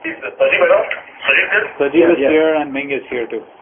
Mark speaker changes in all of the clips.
Speaker 1: Is Sajib around? Sajib there?
Speaker 2: Sajib is here and Ming is here too.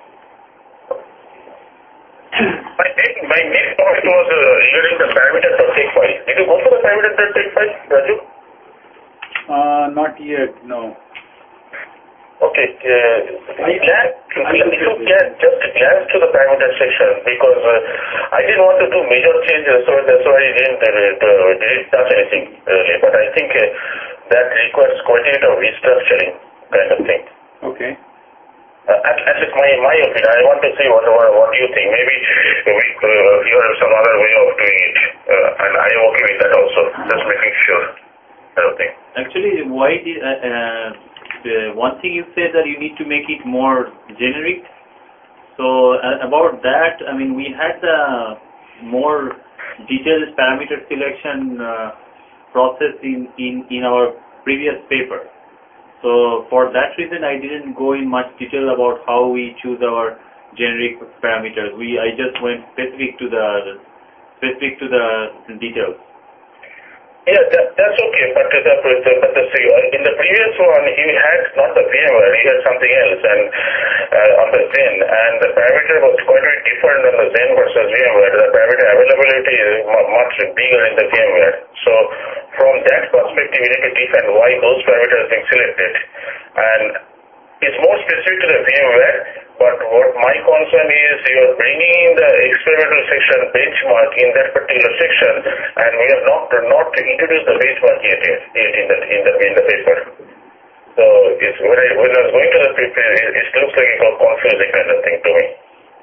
Speaker 1: My main point was regarding the parameter per take file. Did you go for the parameter per take file, Raju?
Speaker 2: Not yet, no.
Speaker 1: Okay. If you can just glance to the parameter section, because I didn't want to do major changes, so that's why I didn't touch anything really. But I think that requires quite a bit of restructuring kind of thing.
Speaker 2: Okay.
Speaker 1: At least my opinion. I want to see what you think. Maybe you have some other way of doing it, and I am okay with that also. Just making sure. I don't think.
Speaker 3: Actually, why did the one thing you said that you need to make it more generic. So about that, I mean, we had the more detailed parameter selection process in our previous paper. So for that reason, I didn't go in much detail about how we choose our generic parameters. I just went specific to the details.
Speaker 1: Yeah, that's okay. But in the previous one, he had not the VMware, he had something else, and on the Zen, and the parameter was quite a bit different on the Zen versus VMware. The parameter availability is much bigger in the VMware. So from that perspective, we need to define why those parameters being selected, and it's more specific to the VMware. But what my concern is, you are bringing in the experimental section benchmark in that particular section, and we have not introduced the benchmark yet in the paper. So it's when I was going to the paper, it looks like a confusing kind of thing to me.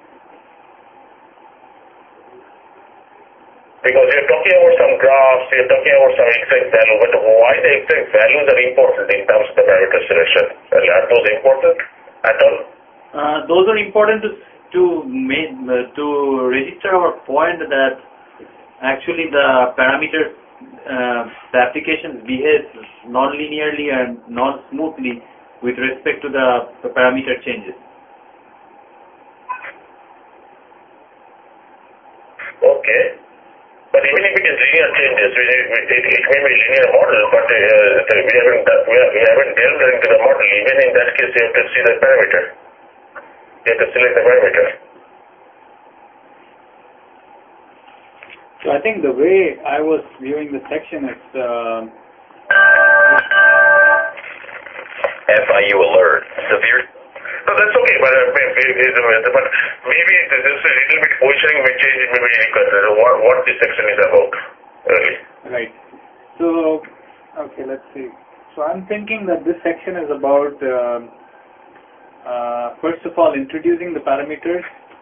Speaker 1: Because you're talking about some graphs, you're talking about some exact value, but why the exact values are important in terms of the parameter selection? Are those important at all?
Speaker 3: Those are important to register our point that actually the parameters, the applications behave non-linearly and non-smoothly with respect to the parameter changes.
Speaker 1: Okay. But even if it is linear changes, it may be a linear model, but we haven't delved into the model. Even in that case, you have to see the parameter. You have to select the parameter.
Speaker 2: So I think the way I was viewing the section is
Speaker 4: FIU alert. Severe.
Speaker 1: No, that's okay, but maybe this is a little bit positioning may change maybe what this section is about. Really.
Speaker 2: Right. So, okay, let's see. So I'm thinking that this section is about first of all, introducing the parameters,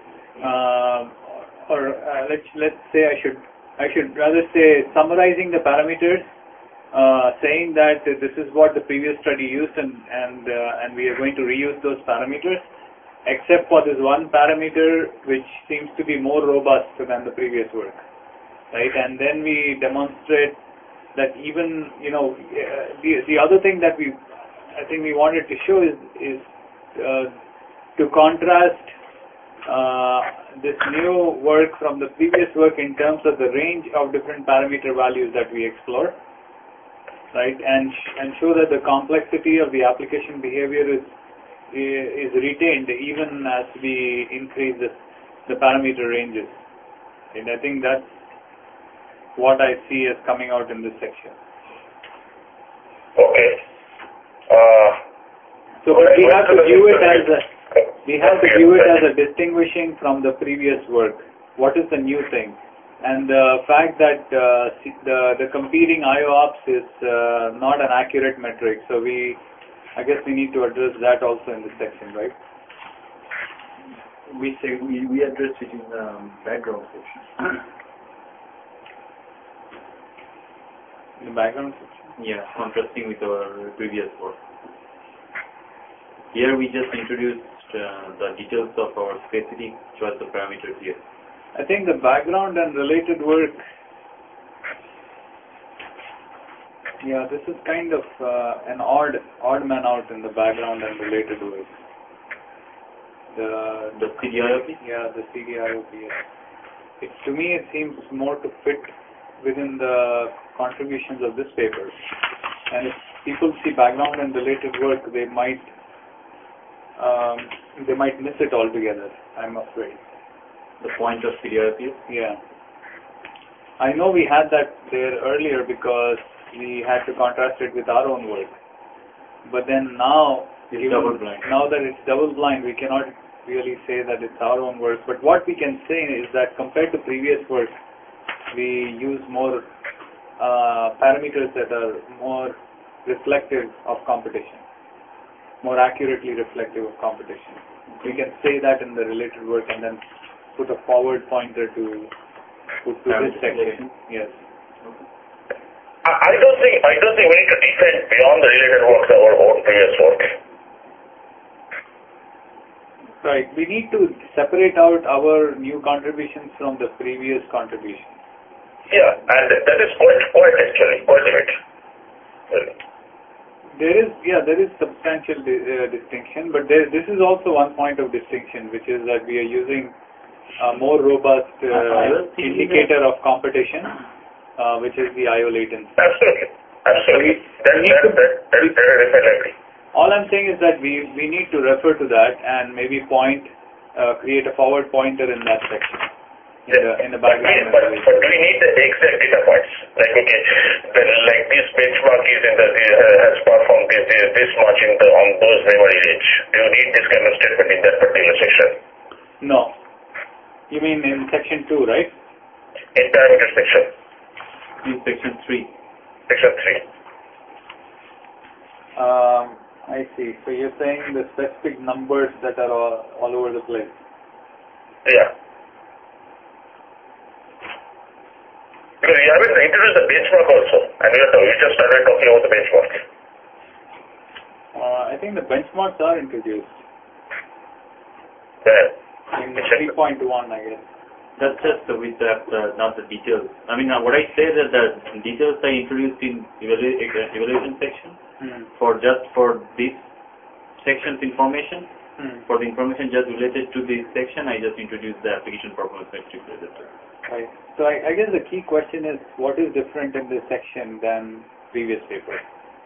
Speaker 2: let's say I should rather say summarizing the parameters, saying that this is what the previous study used, and we are going to reuse those parameters, except for this one parameter which seems to be more robust than the previous work, right? And then we demonstrate that even the other thing that I think we wanted to show is to contrast this new work from the previous work in terms of the range of different parameter values that we explore, right? And show that the complexity of the application behavior is retained even as we increase the parameter ranges. And I think that's what I see as coming out in this section.
Speaker 1: Okay.
Speaker 2: So we have to view it as a distinguishing from the previous work. What is the new thing? And the fact that the competing IOPS is not an accurate metric. So I guess we need to address that also in this section, right?
Speaker 3: We addressed it in the background section.
Speaker 2: In the background section?
Speaker 3: Yeah, contrasting with our previous work. Here we just introduced the details of our specific choice of parameters here.
Speaker 2: I think the background and related work, yeah, this is kind of an odd man out in the background and related work.
Speaker 3: The CDIOP?
Speaker 2: Yeah, the CDIOP. Yes. To me, it seems more to fit within the contributions of this paper. And if people see background and related work, they might miss it altogether, I'm afraid.
Speaker 3: The point of PDRPS?
Speaker 2: Yeah. I know we had that there earlier because we had to contrast it with our own work. But then now,
Speaker 3: It's double blind.
Speaker 2: now that it's double blind, we cannot really say that it's our own work. But what we can say is that compared to previous work, we use more parameters that are more reflective of competition, more accurately reflective of competition. We can say that in the related work and then put a forward pointer to this section. Yes.
Speaker 1: I don't think we need to defend beyond the related works our own previous work.
Speaker 2: Right. We need to separate out our new contributions from the previous contributions.
Speaker 1: Yeah, and that is quite actually, quite a bit.
Speaker 2: There is substantial distinction, but this is also one point of distinction, which is that we are using a more robust indicator of competition, which is the I/O latency.
Speaker 1: Absolutely. That is definitely.
Speaker 2: All I'm saying is that we need to refer to that and maybe create a forward pointer in that section. In the background.
Speaker 1: But do we need the exact data points? Like, okay, like this benchmark is has performed this much on those memory range. Do you need this kind of statement in that particular section?
Speaker 2: No. You mean in section 2, right?
Speaker 1: In parameter section.
Speaker 3: In section 3.
Speaker 1: Section 3.
Speaker 2: I see. So you're saying the specific numbers that are all over the place.
Speaker 1: Yeah. Because we haven't introduced the benchmark also, and we just started talking about the benchmark.
Speaker 2: I think the benchmarks are introduced.
Speaker 1: Yeah.
Speaker 2: In 3.1, I guess.
Speaker 3: That's just with not the details. I mean, what I say that the details are introduced in evaluation section for this section's information. For the information just related to this section, I just introduced the application performance metric related to it.
Speaker 2: Right. So I guess the key question is what is different in this section than previous paper?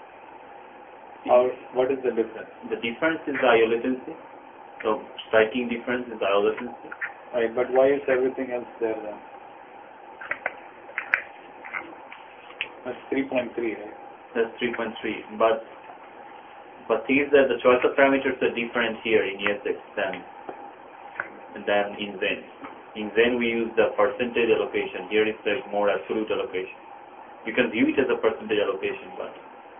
Speaker 2: Or what is the difference?
Speaker 3: The difference is the I/O latency. So striking difference is the I/O latency.
Speaker 2: Right, but why is everything else there then? That's 3.3, right?
Speaker 3: That's 3.3. But thing is that the choice of parameters are different here in ESX than in Zen. In Zen we use the percentage allocation. Here it's like more absolute allocation. You can view it as a percentage allocation, but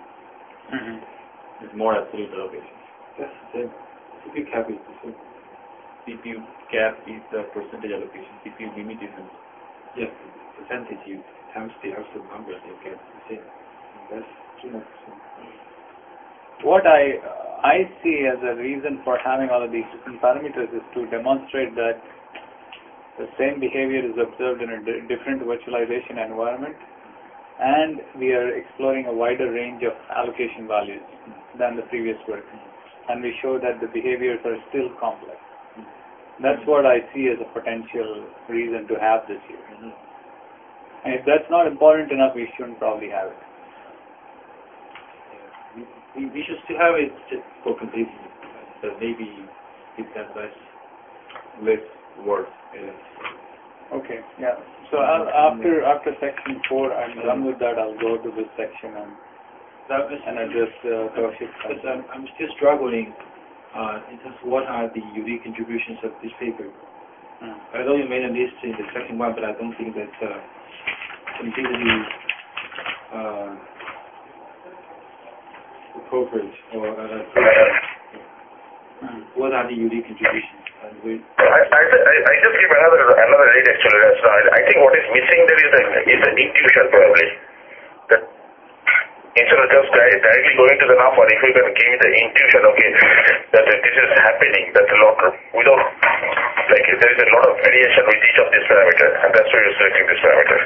Speaker 3: it's more absolute allocation.
Speaker 5: That's the CPU cap is the same.
Speaker 3: CPU cap is the percentage allocation. CPU limit isn't.
Speaker 5: Yes, percentage you times the absolute number you get the same. That's 200%.
Speaker 2: What I see as a reason for having all of these different parameters is to demonstrate that the same behavior is observed in a different virtualization environment, and we are exploring a wider range of allocation values than the previous work, and we show that the behaviors are still complex. That's what I see as a potential reason to have this here. And if that's not important enough, we shouldn't probably have it.
Speaker 5: We should still have it just for completeness, but maybe it has less work.
Speaker 2: Okay, yeah. So after section 4, I'm done with that. I'll go to this section and address Kaushik's concern.
Speaker 5: I'm still struggling in terms of what are the unique contributions of this paper. I know you made a list in the section 1, but I don't think that's completely appropriate or what are the unique contributions?
Speaker 1: I just give another read actually. I think what is missing there is the intuition probably. That instead of just directly going to the number, if you can give the intuition, okay, that this is happening, that's a lot without like there is a lot of variation with each of these parameters, and that's why you're selecting this parameter.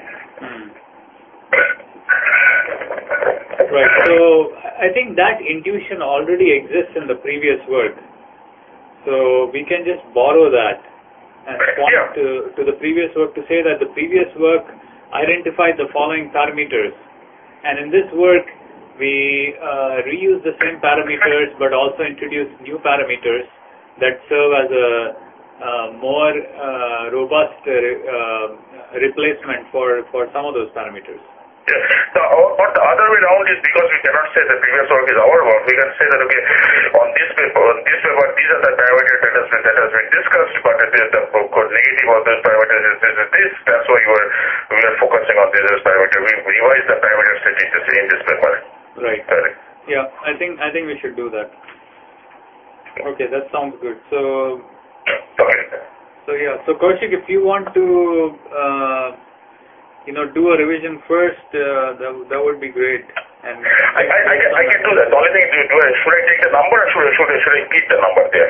Speaker 2: Right. So I think that intuition already exists in the previous work. So we can just borrow that and point to the previous work to say that the previous work identified the following parameters. And in this work, we reuse the same parameters but also introduce new parameters that serve as a more robust replacement for some of those parameters.
Speaker 1: Yeah. But the other way around is because we cannot say the previous work is our work. We can say that okay, on this paper, these are the parameters that has been discussed, but the negative of those parameters is this. That's why we are focusing on this parameter. We revise the parameter set in this paper.
Speaker 2: Right.
Speaker 1: Correct.
Speaker 2: Yeah, I think we should do that. Okay, that sounds good. So.
Speaker 1: Okay.
Speaker 2: So Kaushik, if you want to do a revision first, that would be great. And
Speaker 1: I can do that. The only thing should I take the number or should I keep the number there?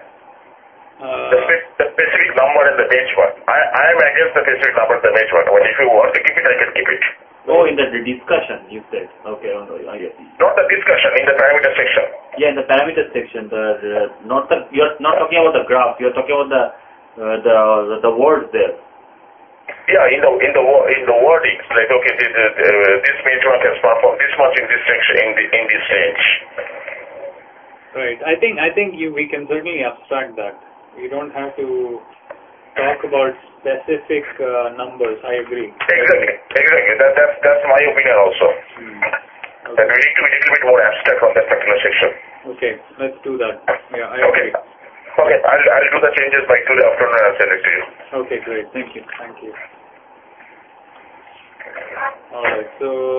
Speaker 1: The specific number and the benchmark. I am against the specific number and the benchmark. But if you want to keep it, I can keep it.
Speaker 3: Oh, in the discussion you said. Okay, I get it.
Speaker 1: Not the discussion, in the parameter section.
Speaker 3: Yeah, in the parameter section. You're not talking about the graph. You're talking about the words there.
Speaker 1: Yeah, in the wordings, like okay, this benchmark has performed this much in this section in this range.
Speaker 2: Right. I think we can certainly abstract that. You don't have to talk about specific numbers. I agree.
Speaker 1: Exactly. That's my opinion also.
Speaker 2: Okay.
Speaker 1: That we need to be a little bit more abstract on that particular section.
Speaker 2: Okay, let's do that. Yeah, I agree.
Speaker 1: Okay, I'll do the changes by today afternoon and I'll send it to you.
Speaker 2: Okay, great. Thank you. All right.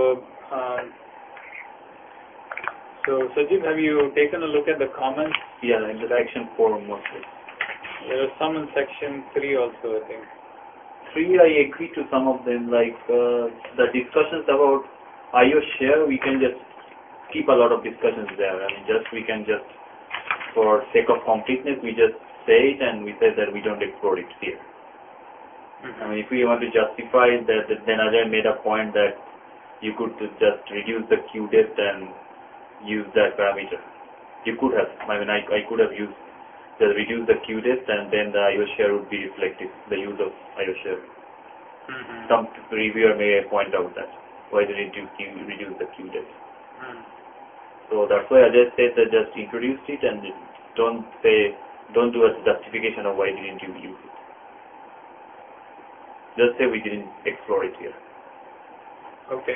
Speaker 2: So Sajid, have you taken a look at the comments?
Speaker 3: Yeah, in the section 4 mostly.
Speaker 2: There are some in section 3 also, I think.
Speaker 3: 3, I agree to some of them. Like the discussions about IO share, we can just keep a lot of discussions there. I mean, we can just, for sake of completeness, we just say it and we say that we don't explore it here. I mean, if we want to justify that, then Ajay made a point that you could just reduce the queue depth and use that parameter. You could have. I mean, I could have used just reduce the queue depth and then the IO share would be reflective, the use of IO share. Some reviewer may point out that why didn't you reduce the queue depth? So that's why I just said that just introduce it and don't do a justification of why didn't you use it. Just say we didn't explore it here.
Speaker 2: Okay.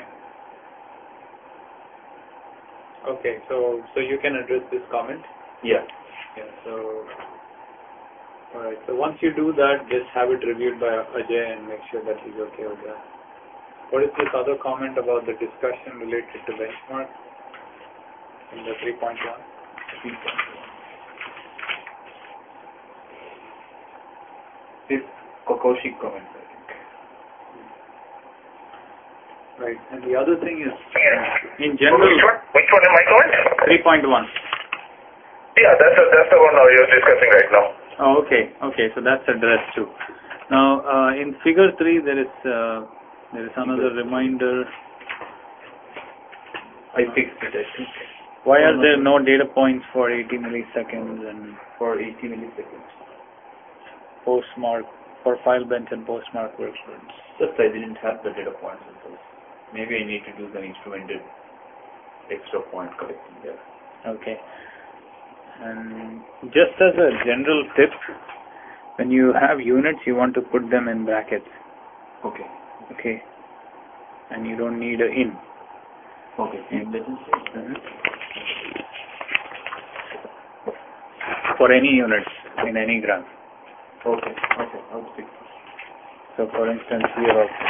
Speaker 2: So you can address this comment?
Speaker 3: Yeah.
Speaker 2: So alright. So once you do that, just have it reviewed by Ajay and make sure that he's okay with that. What is this other comment about the discussion related to benchmark in the 3.1?
Speaker 3: This Kaushik comment.
Speaker 2: Right. And the other thing is, in general...
Speaker 1: Which one am I comment?
Speaker 2: 3.1.
Speaker 1: Yeah, that's the one now you're discussing right now.
Speaker 2: Oh, okay. So that's addressed too. Now, in figure 3, there is another reminder.
Speaker 3: I fixed it, I think.
Speaker 2: Why are there no data points for 80 milliseconds and
Speaker 3: for 80 milliseconds?
Speaker 2: Postmark, for file bench and postmark workloads?
Speaker 3: Just I didn't have the data points in those. Maybe I need to do some instrumented extra point collecting there.
Speaker 2: Okay. And just as a general tip, when you have units, you want to put them in brackets. Okay. And you don't need a in.
Speaker 3: Okay.
Speaker 2: For any units in any graph.
Speaker 3: Okay. I'll fix it.
Speaker 2: So for instance, here also.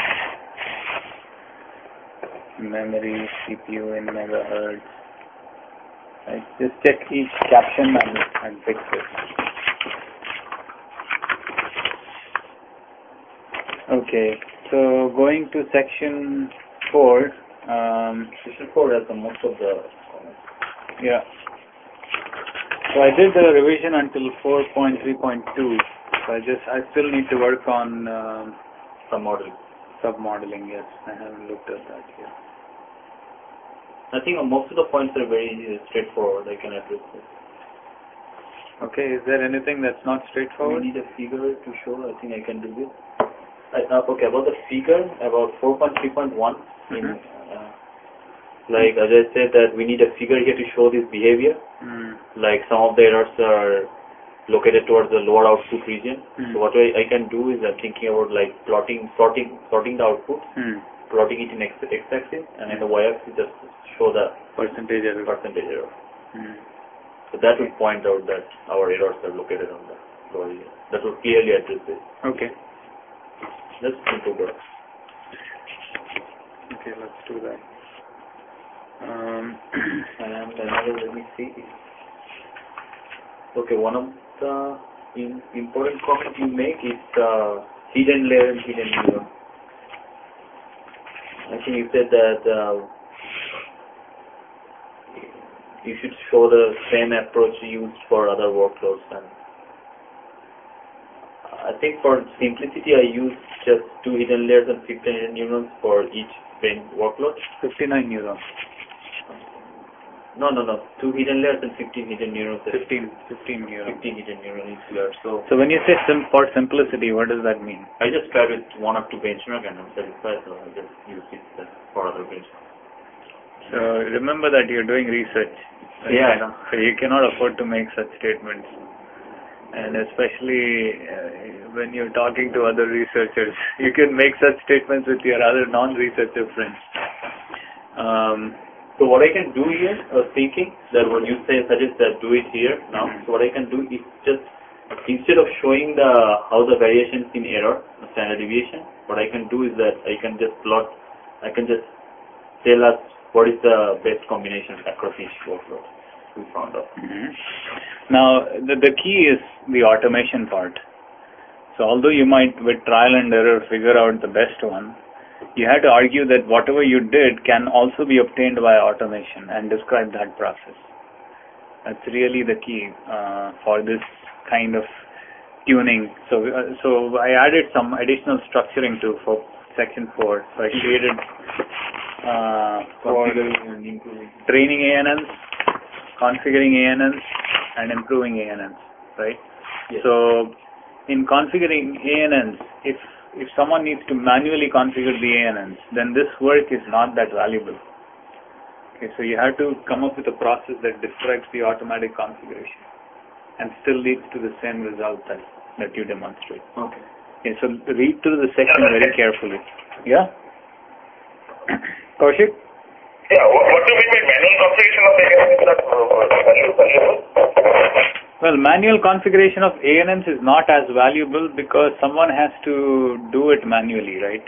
Speaker 2: Memory, CPU in megahertz. Right. Just check each caption and fix it. Okay. So going to section 4.
Speaker 3: Section 4 has the most of the comments.
Speaker 2: Yeah. So I did the revision until 4.3.2. So I still need to work on submodeling. Yes, I haven't looked at that yet.
Speaker 3: I think most of the points are very straightforward. I can address this.
Speaker 2: Okay. Is there anything that's not straightforward?
Speaker 3: We need a figure to show. I think I can do this. Okay, about the figure, about 4.3.1. Like as I said that we need a figure here to show this behavior. Like some of the errors are located towards the lower output region. So what I can do is I'm thinking about like sorting the output, plotting it in x-axis, and in the y-axis just show the percentage error. So that will point out that our errors are located on the lower region. That will clearly address this.
Speaker 2: Okay.
Speaker 3: Just simple work.
Speaker 2: Okay, let's do that.
Speaker 3: And another, let me see. Okay, one of the important comments you make is hidden layer and hidden neuron. I think you said that you should show the same approach used for other workloads. And I think for simplicity, I use just 2 hidden layers and 15 hidden neurons for each brain workload.
Speaker 2: 59 neurons.
Speaker 3: No. 2 hidden layers and 15 hidden neurons.
Speaker 2: 15 neurons.
Speaker 3: 15 hidden neurons each layer. So
Speaker 2: when you say for simplicity, what does that mean?
Speaker 3: I just tried with 1 or 2 benchmark and I'm satisfied, so I just use it for other benchmarks.
Speaker 2: So remember that you're doing research. Right?
Speaker 3: Yeah, I know.
Speaker 2: So you cannot afford to make such statements. And especially when you're talking to other researchers, you can make such statements with your other non-researcher friends.
Speaker 3: So what I can do here, I was thinking that when you suggest that do it here now, so what I can do is just, instead of showing how the variations in error, standard deviation, what I can do is that I can just tell us what is the best combination across each workload we found out.
Speaker 2: Now, the key is the automation part. So although you might, with trial and error, figure out the best one, you have to argue that whatever you did can also be obtained by automation and describe that process. That's really the key for this kind of tuning. So I added some additional structuring for section 4. So I created for training ANNs, configuring ANNs, and improving ANNs, right?
Speaker 3: Yes.
Speaker 2: So in configuring ANNs, if someone needs to manually configure the ANNs, then this work is not that valuable. Okay, so you have to come up with a process that describes the automatic configuration and still leads to the same result that you demonstrate.
Speaker 3: Okay.
Speaker 2: Okay, so read through the section very carefully. Yeah? Kaushik?
Speaker 1: Yeah, what do you mean by manual configuration of the ANNs?
Speaker 2: Well, manual configuration of ANNs is not as valuable because someone has to do it manually, right?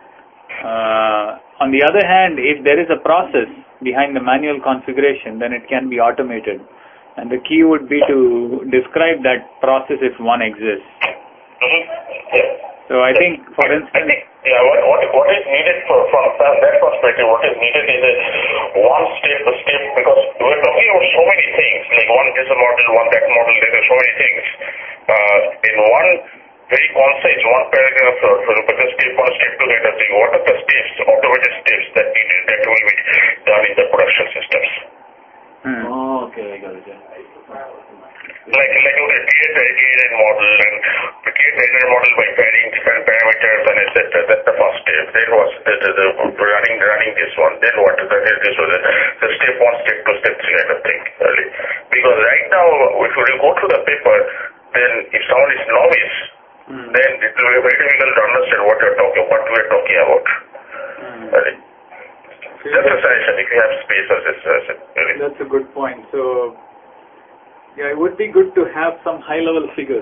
Speaker 2: On the other hand, if there is a process behind the manual configuration, then it can be automated. And the key would be to describe that process if one exists.
Speaker 1: Yeah.
Speaker 2: So I think, for instance...
Speaker 1: What is needed from that perspective, what is needed is a one step, because we're talking about so many things, like one this model, one that model, there are so many things. In one very concise, one paragraph, look at the step 1, step 2 kind of thing. What are the steps, automated steps that will be done in the production systems?
Speaker 3: Oh, okay, I got it.
Speaker 1: Like create the ANN model and create the ANN model by pairing different parameters and etc. That's the first step. Then was the running this one. Then what is this was the step 1, step 2, step 3 kind of thing. Really. Because right now, if you go through the paper, then if someone is novice, then it will be very difficult to understand what we are talking about. Really. Just a suggestion if you have space as a suggestion. Really.
Speaker 2: That's a good point. So, yeah, it would be good to have some high-level figure,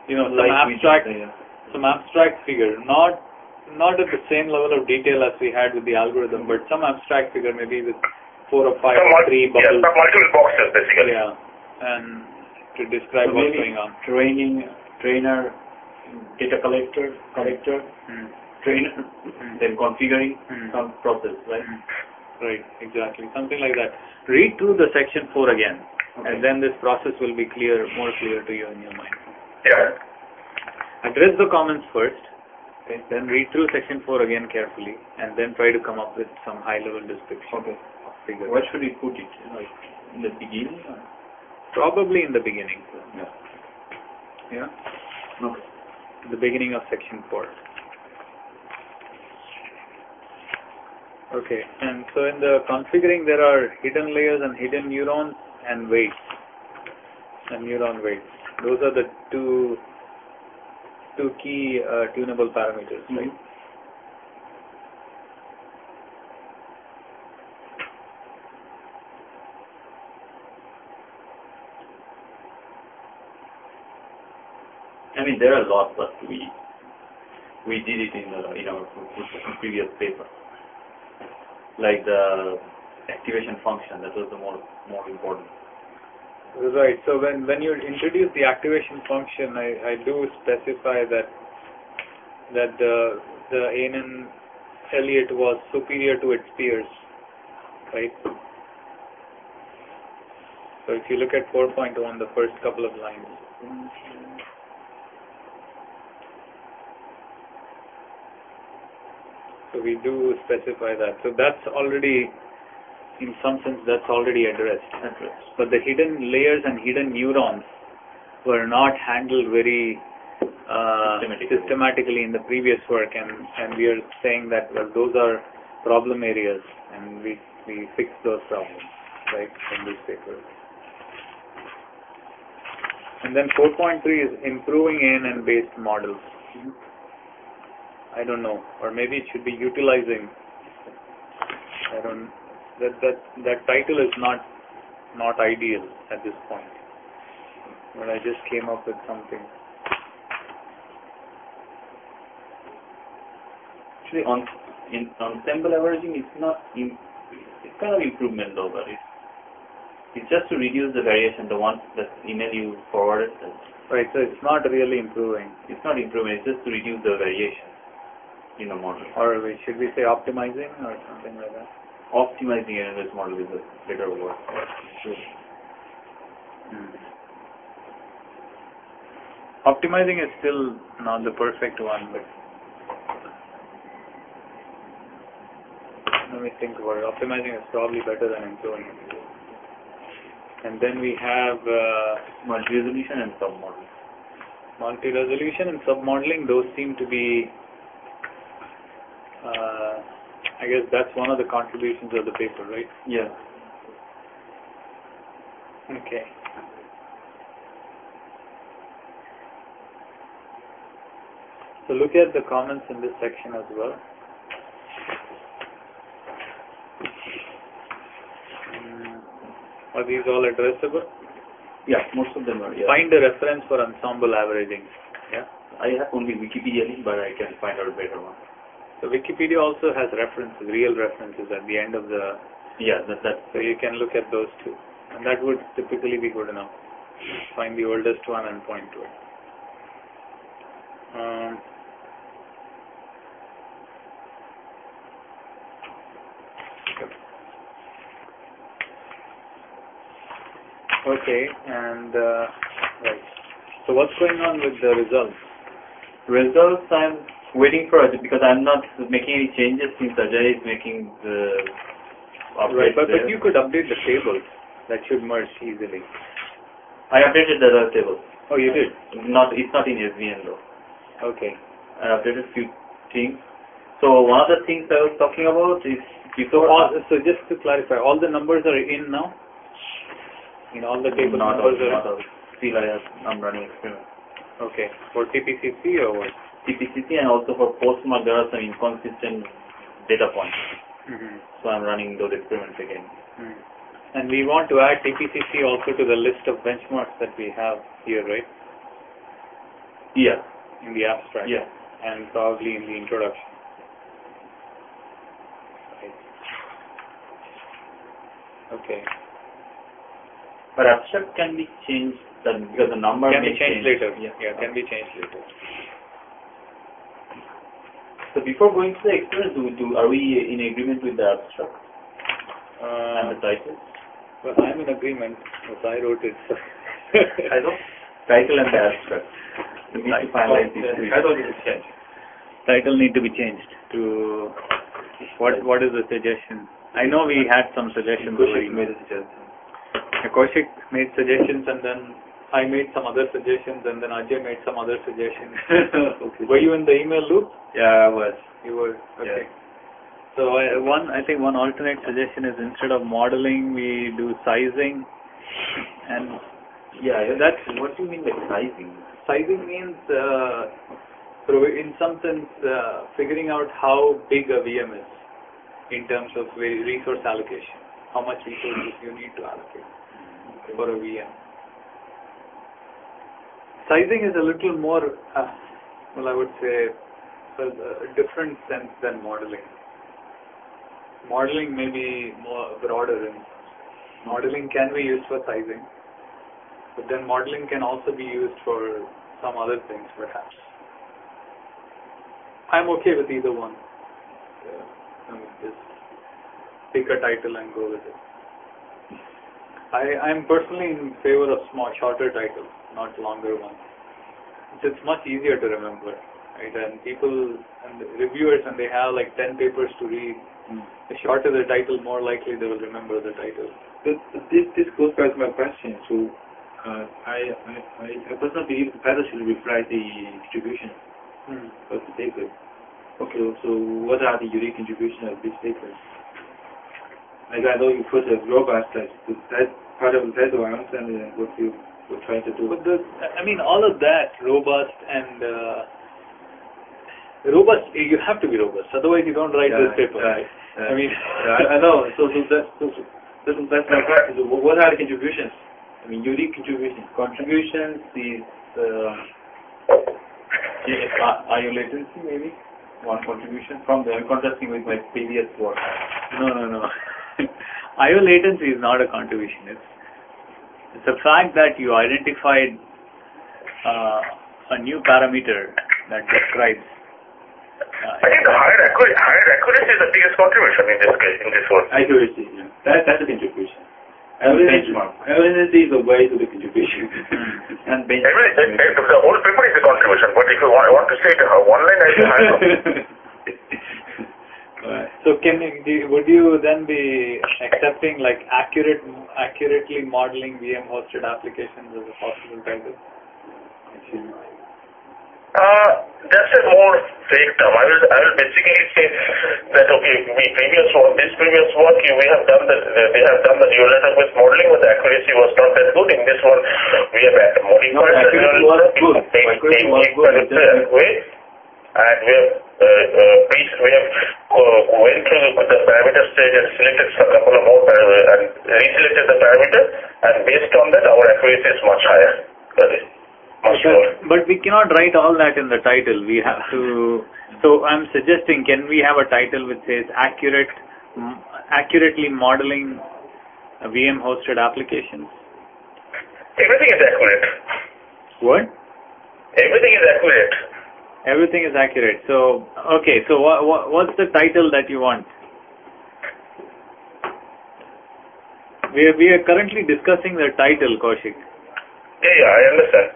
Speaker 2: some abstract figure, not at the same level of detail as we had with the algorithm, but some abstract figure, maybe with 4 or 5 or 3 bubbles.
Speaker 1: Yeah, some multiple boxes basically.
Speaker 2: Yeah, and to describe what's going on.
Speaker 3: Trainer, data collector, trainer, then configuring some process, right?
Speaker 2: Right, exactly. Something like that. Read through the section 4 again, and then this process will be more clear to you in your mind.
Speaker 1: Yeah.
Speaker 2: Address the comments first, okay, then read through section 4 again carefully, and then try to come up with some high-level description.
Speaker 3: Okay.
Speaker 2: Figure.
Speaker 3: Where should we put it? Like in the beginning? Or?
Speaker 2: Probably in the beginning.
Speaker 3: Yeah.
Speaker 2: Yeah?
Speaker 3: Okay.
Speaker 2: The beginning of section 4. Okay, and so in the configuring there are hidden layers and hidden neurons and weights and neuron weights. Those are the two key tunable parameters, right?
Speaker 3: I mean, there are lots, but we did it in our previous paper, like the activation function. That was the more important.
Speaker 2: Right. So when you introduce the activation function, I do specify that the ANN Elliott was superior to its peers, right? So if you look at 4.1, the first couple of lines. So we do specify that. So that's already, in some sense, that's already addressed. But the hidden layers and hidden neurons were not handled very systematically in the previous work, and we are saying that, well, those are problem areas, and we fix those problems, right, in this paper. And then 4.3 is improving ANN-based models. I don't know, or maybe it should be utilizing. I don't. That title is not ideal at this point. But I just came up with something.
Speaker 3: Actually, on sample averaging, it's kind of improvement though, but it's just to reduce the variation. The one that email you forwarded.
Speaker 2: Right. So it's not really improving.
Speaker 3: It's not improving. It's just to reduce the variation in the model.
Speaker 2: Or should we say optimizing or something like that?
Speaker 3: Optimizing an this model is a better word. Sure.
Speaker 2: Optimizing is still not the perfect one, but let me think about it. Optimizing is probably better than improving. And then we have
Speaker 3: multi-resolution and submodeling.
Speaker 2: Multi-resolution and submodeling, those seem to be, I guess that's one of the contributions of the paper, right?
Speaker 3: Yeah.
Speaker 2: Okay. So look at the comments in this section as well. Are these all addressable?
Speaker 3: Yeah, most of them are. Yeah.
Speaker 2: Find a reference for ensemble averaging. Yeah.
Speaker 3: I have only Wikipedia link, but I can find out a better one.
Speaker 2: So Wikipedia also has references, real references at the end of the.
Speaker 3: Yeah, that's.
Speaker 2: So you can look at those too, and that would typically be good enough. Find the oldest one and point to it. Okay, and right. So what's going on with the results?
Speaker 3: Results, I'm waiting for it because I'm not making any changes since Ajay is making the update.
Speaker 2: Right, but you could update the tables. That should merge easily.
Speaker 3: I updated the other tables.
Speaker 2: Oh, you did?
Speaker 3: It's not in SVN though.
Speaker 2: Okay.
Speaker 3: I updated a few things. So one of the things I was talking about is before.
Speaker 2: So just to clarify, all the numbers are in now. In all the table numbers are.
Speaker 3: Not all. Still, I'm running experiment.
Speaker 2: Okay. For TPCC or what?
Speaker 3: TPCC and also for postmark there are some inconsistent data points. So I'm running those experiments again.
Speaker 2: And we want to add TPCC also to the list of benchmarks that we have here, right?
Speaker 3: Yeah.
Speaker 2: In the abstract.
Speaker 3: Yeah.
Speaker 2: And probably in the introduction. Right. Okay.
Speaker 3: But abstract can be changed because the number
Speaker 2: can be changed later.
Speaker 3: Yeah,
Speaker 2: can be changed later.
Speaker 3: So before going to the experiment, are we in agreement with the abstract and the title?
Speaker 2: Well, I'm in agreement because I wrote it.
Speaker 3: Title and the abstract. We need to finalize these.
Speaker 2: Title need to change. Title need to be changed to what is the suggestion? I know we had some suggestions.
Speaker 5: Kaushik made a suggestion.
Speaker 2: Kaushik made suggestions, and then I made some other suggestions, and then Ajay made some other suggestions.
Speaker 5: Okay.
Speaker 2: Were you in the email loop?
Speaker 5: Yeah, I was.
Speaker 2: You were. Okay.
Speaker 5: Yeah.
Speaker 2: So I think one alternate suggestion is instead of modeling, we do sizing, and
Speaker 5: That's what do you mean by sizing?
Speaker 2: sizing means, in some sense, figuring out how big a VM is in terms of resource allocation, how much resources you need to allocate for a VM. Sizing is a little more, I would say, a different sense than modeling. Modeling may be more broader, and modeling can be used for sizing, but then modeling can also be used for some other things, perhaps. I'm okay with either one. Just pick a title and go with it. I'm personally in favor of shorter titles, not longer ones. It's much easier to remember, right? And people and the reviewers, and they have like 10 papers to read. The shorter the title, more likely they will remember the title.
Speaker 5: This goes back to my question. So, I personally believe the title should reflect the contribution of the paper. Okay, so what are the unique contributions of this paper? Like I know you put a robust, that part of the title. I understand what you were trying to do.
Speaker 2: But all of that, robust and robust, you have to be robust. Otherwise, you don't write this paper. Right?
Speaker 5: I know. So that's my question. So what are the contributions? Unique contributions.
Speaker 3: Contributions is IO latency, maybe one contribution from the. I'm contrasting with my previous work.
Speaker 2: No. IO latency is not a contribution. It's the fact that you identified a new parameter that describes.
Speaker 1: I think the higher accuracy is the biggest contribution in this work.
Speaker 5: Accuracy, yeah. That's a contribution. Accuracy is the way to the contribution.
Speaker 3: And
Speaker 1: the whole paper is a contribution, but if you want to say it one line, I think higher.
Speaker 2: So would you then be accepting like accurately modeling VM hosted applications as a possible title?
Speaker 1: That's a more vague term. I will basically say that this previous work, they have done the neural network-based modeling, but the accuracy was not that good. In this one, we have modified the neural network in way, and we have went through the parameter stage and selected a couple of more parameters and reselected the parameter, and based on that, our accuracy is much higher.
Speaker 2: But we cannot write all that in the title. We have to. So I'm suggesting, can we have a title which says accurately modeling VM hosted applications?
Speaker 1: Everything is accurate.
Speaker 2: What?
Speaker 1: Everything is accurate.
Speaker 2: Everything is accurate. So okay. So what's the title that you want? We are currently discussing the title, Kaushik.
Speaker 1: Yeah, I understand.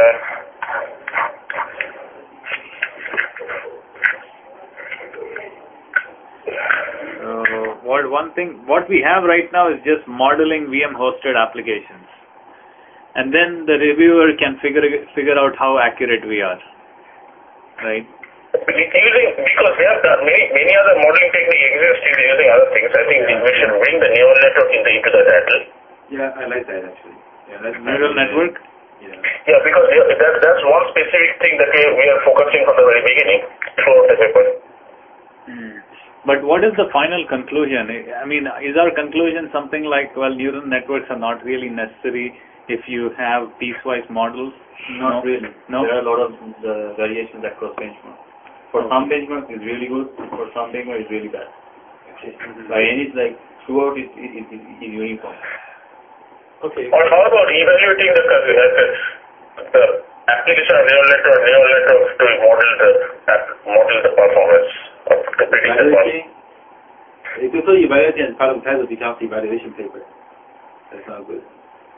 Speaker 2: What we have right now is just modeling VM hosted applications, and then the reviewer can figure out how accurate we are, right?
Speaker 1: Because we have done many other modeling techniques exist using other things. I think we should bring the neural network into the title.
Speaker 5: Yeah, I like that actually. Yeah,
Speaker 2: neural network.
Speaker 1: Yeah, because that's one specific thing that we are focusing from the very beginning throughout the paper.
Speaker 2: But what is the final conclusion? Is our conclusion something like, well, neural networks are not really necessary if you have piecewise models?
Speaker 3: Not really.
Speaker 2: No?
Speaker 3: There are a lot of variations across benchmarks. For some benchmarks, it's really good. For some benchmarks, it's really bad. By any, throughout it is uniform.
Speaker 2: Okay.
Speaker 1: Or how about evaluating the application of neural network to model the performance of the prediction model?
Speaker 5: If you say evaluating as part of the title becomes evaluation paper. That's not good.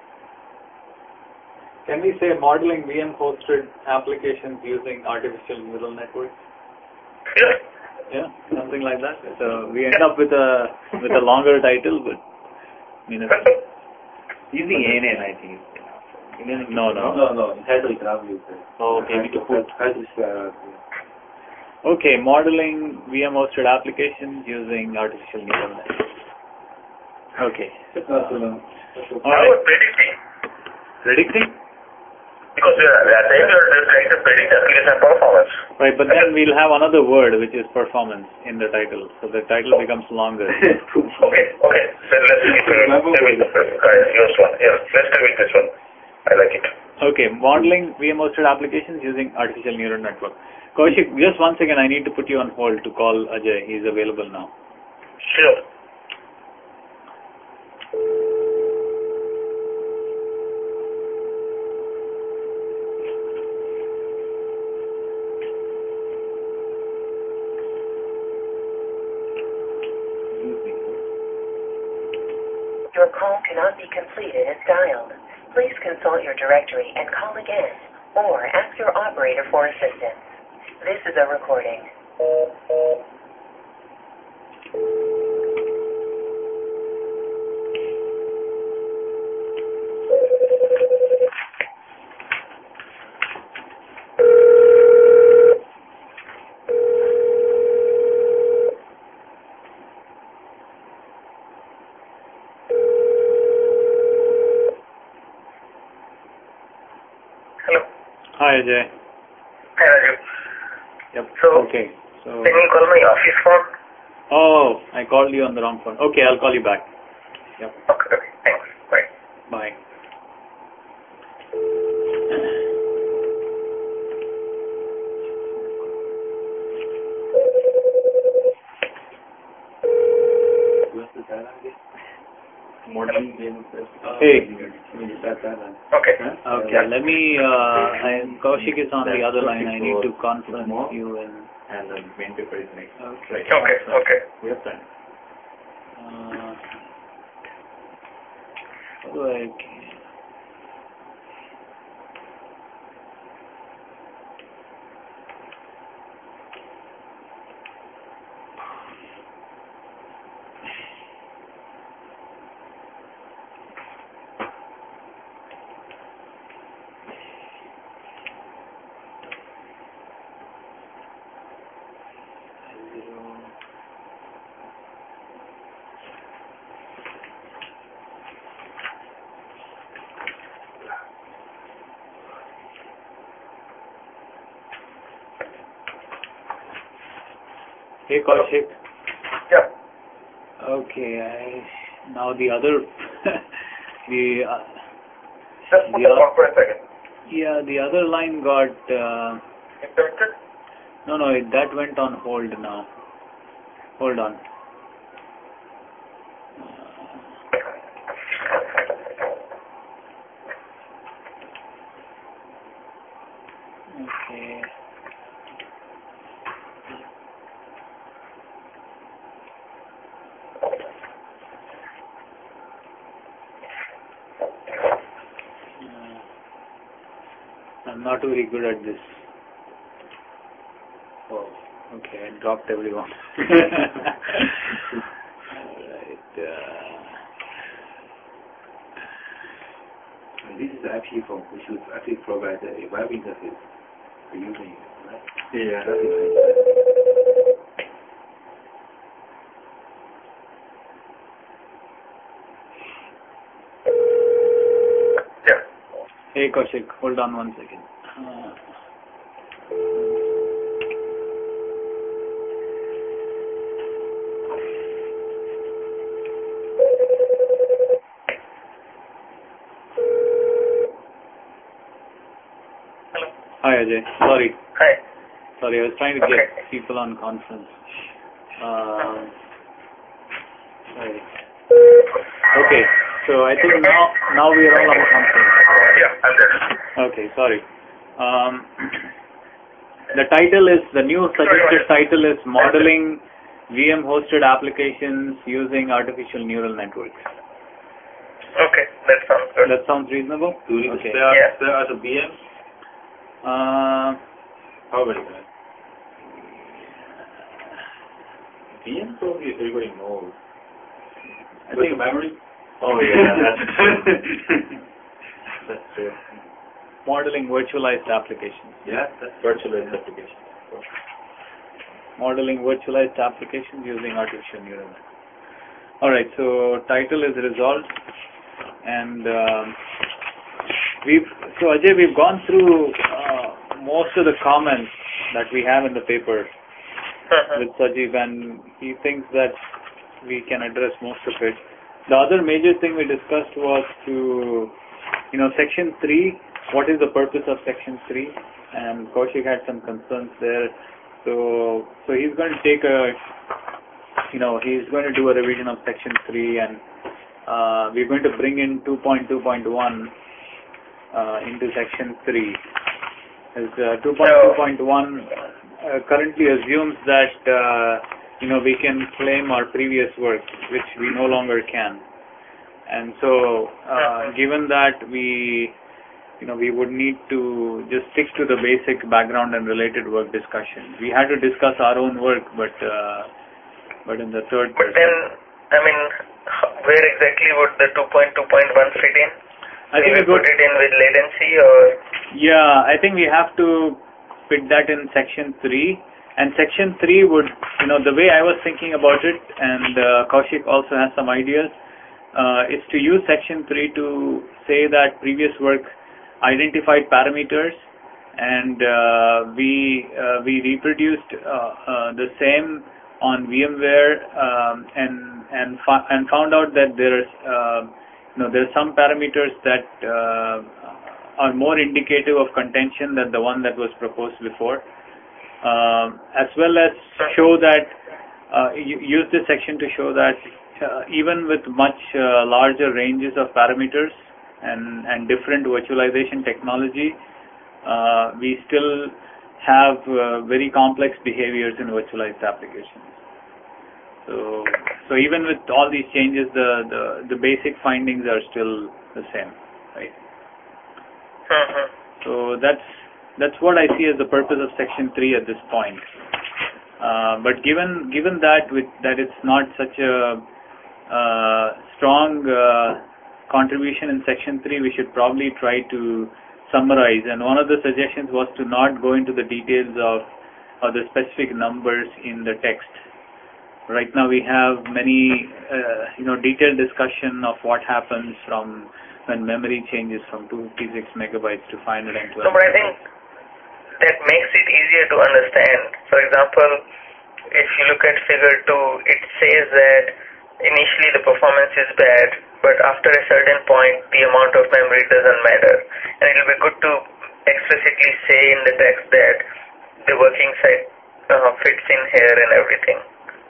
Speaker 2: Can we say modeling VM hosted applications using artificial neural networks?
Speaker 1: Yeah,
Speaker 2: something like that. So we end up with a longer title, but
Speaker 3: using ANN, I think.
Speaker 2: No.
Speaker 5: In title you cannot use it.
Speaker 3: Oh, okay. We can put.
Speaker 2: Okay, modeling VM hosted applications using artificial neural networks. Okay.
Speaker 1: How about predicting?
Speaker 2: Predicting?
Speaker 1: Because they are saying they're trying to predict application performance.
Speaker 2: Right, but then we'll have another word which is performance in the title, so the title becomes longer.
Speaker 1: Okay. Then let's keep with yours one. Yeah, let's stay with this one. I like it.
Speaker 2: Okay, modeling VM hosted applications using artificial neural network. Kaushik, just one second, I need to put you on hold to call Ajay. He's available now.
Speaker 1: Sure.
Speaker 6: Your call cannot be completed as dialed. Please consult your directory and call again, or ask your operator for assistance. This is a recording.
Speaker 1: Hello.
Speaker 2: Hi, Ajay.
Speaker 1: Hi, Raju.
Speaker 2: Yep.
Speaker 1: So,
Speaker 2: okay. So.
Speaker 1: Can you call my office phone?
Speaker 2: Oh, I called you on the wrong phone. Okay, I'll call you back. Yep.
Speaker 1: Okay. Thanks. Bye.
Speaker 2: Bye. Hey.
Speaker 1: Okay.
Speaker 2: Okay, let me, Kaushik is on the other line. I need to conference you and
Speaker 3: the main paper is next.
Speaker 2: Okay.
Speaker 1: Okay.
Speaker 3: We have time.
Speaker 2: How do I... Hey, Kaushik.
Speaker 1: Yeah.
Speaker 2: Okay, now the other,
Speaker 1: Just put the phone for a second.
Speaker 2: yeah, the other line got,
Speaker 1: Interrupted?
Speaker 2: no, that went on hold now. Hold on. Okay. I'm not very good at this. Oh, okay, I dropped everyone. Alright.
Speaker 5: This is the IP phone, which would actually provide a web interface for using it, right?
Speaker 3: Yeah.
Speaker 5: That's it.
Speaker 1: Yeah.
Speaker 2: Hey, Kaushik, hold on one second.
Speaker 1: Hello.
Speaker 2: Hi, Ajay. Sorry,
Speaker 1: Hi.
Speaker 2: I was trying to get people on conference. Right. Okay, so I think now we are all on conference.
Speaker 1: Yeah, I'm there.
Speaker 2: Okay, sorry. The title is, the new suggested title is Modeling VM hosted applications using artificial neural networks.
Speaker 1: Okay, that sounds good.
Speaker 2: That sounds reasonable?
Speaker 5: Do you need
Speaker 2: Okay.
Speaker 5: to spell out the VM?
Speaker 3: Probably that. VM probably everybody knows.
Speaker 2: I think
Speaker 5: memory?
Speaker 3: Oh yeah, that's true.
Speaker 2: modeling virtualized applications.
Speaker 5: Yeah, that's
Speaker 3: Virtualized application.
Speaker 2: modeling virtualized applications using artificial neural networks. Alright, so title is resolved, and Ajay, we've gone through most of the comments that we have in the paper with Sajeev, and he thinks that we can address most of it. The other major thing we discussed was Section 3, what is the purpose of Section 3? And Kaushik had some concerns there. So he's going to take he's going to do a revision of Section 3, and we're going to bring in 2.2.1 into Section 3. As 2.2.1 currently assumes that we can claim our previous work, which we no longer can. And so, given that we would need to just stick to the basic background and related work discussion. We had to discuss our own work, but in the third person.
Speaker 7: But then, where exactly would the 2.2.1 fit in?
Speaker 2: I think we
Speaker 7: put it in with latency, or?
Speaker 2: Yeah, I think we have to fit that in Section 3. And Section 3 would, the way I was thinking about it, and Kaushik also has some ideas, is to use Section 3 to say that previous work identified parameters, and we reproduced the same on VMware, and found out that there's some parameters that are more indicative of contention than the one that was proposed before. As well as show that use this section to show that even with much larger ranges of parameters and different virtualization technology, we still have very complex behaviors in virtualized applications. So even with all these changes, the basic findings are still the same, right? So that's what I see as the purpose of Section 3 at this point. But given that it's not such a strong contribution in Section 3, we should probably try to summarize. And one of the suggestions was to not go into the details of the specific numbers in the text. Right now we have many, detailed discussion of what happens from when memory changes from 256 megabytes to 512.
Speaker 7: No, but I think that makes it easier to understand. For example, if you look at Figure 2, it says that initially the performance is bad, but after a certain point, the amount of memory doesn't matter. And it will be good to explicitly say in the text that the working set fits in here and everything.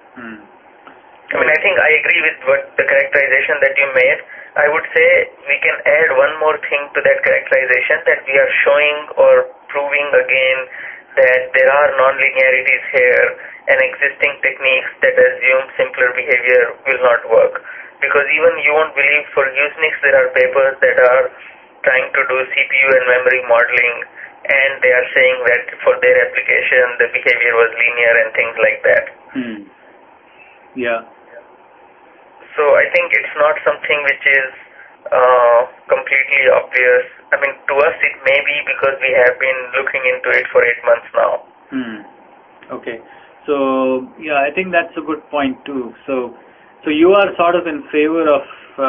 Speaker 7: I think I agree with what the characterization that you made. I would say we can add one more thing to that characterization, that we are showing or proving again that there are non-linearities here, and existing techniques that assume simpler behavior will not work. Because even you won't believe, for Usenix there are papers that are trying to do CPU and memory modeling, and they are saying that for their application the behavior was linear and things like that.
Speaker 2: Yeah.
Speaker 7: So I think it's not something which is completely obvious. To us it may be because we have been looking into it for 8 months now.
Speaker 2: Okay. So yeah, I think that's a good point too. So you are sort of in favor of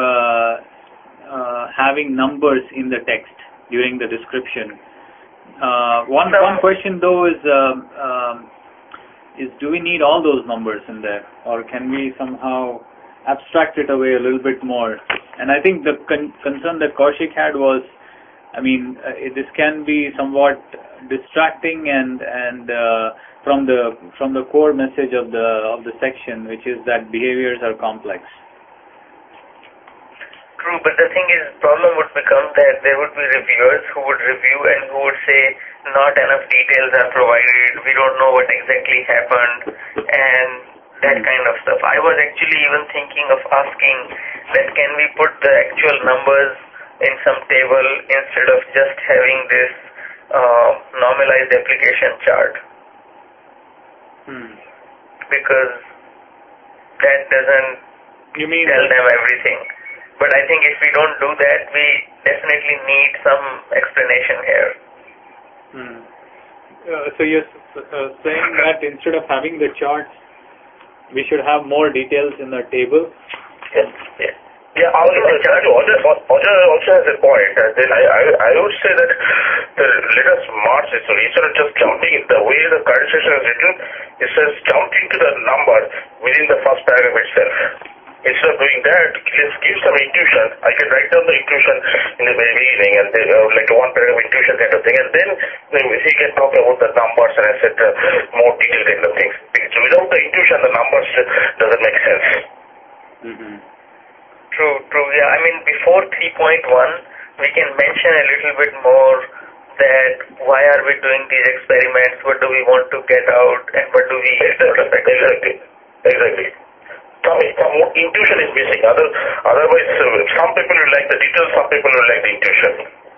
Speaker 2: having numbers in the text during the description. One question though is do we need all those numbers in there, or can we somehow abstract it away a little bit more? And I think the concern that Kaushik had was, this can be somewhat distracting and from the core message of the section, which is that behaviors are complex.
Speaker 7: True, but the thing is, problem would become that there would be reviewers who would review and who would say not enough details are provided, we don't know what exactly happened, and that kind of stuff. I was actually even thinking of asking that can we put the actual numbers in some table instead of just having this normalized application chart. Because that doesn't tell them everything. But I think if we don't do that, we definitely need some explanation here.
Speaker 2: So saying that instead of having the charts, we should have more details in the table.
Speaker 1: Yes. Yes. Yeah, also has a point. Then I would say that let us march it. So instead of just jumping, the way the current session is written, it says jump into the number within the first paragraph itself. Instead of doing that, let's give some intuition. I can write down the intuition in the very beginning, and then, like a one paragraph intuition kind of thing, and then he can talk about the numbers and etc. More detailed kind of things. Because without the intuition, the numbers doesn't make sense.
Speaker 2: Mm-hmm.
Speaker 7: True. Yeah, I mean, before 3.1, we can mention a little bit more that why are we doing these experiments, what do we want to get out, and what do we...
Speaker 1: Exactly. Some intuition is missing. Otherwise, some people will like the details, some people will like the intuition.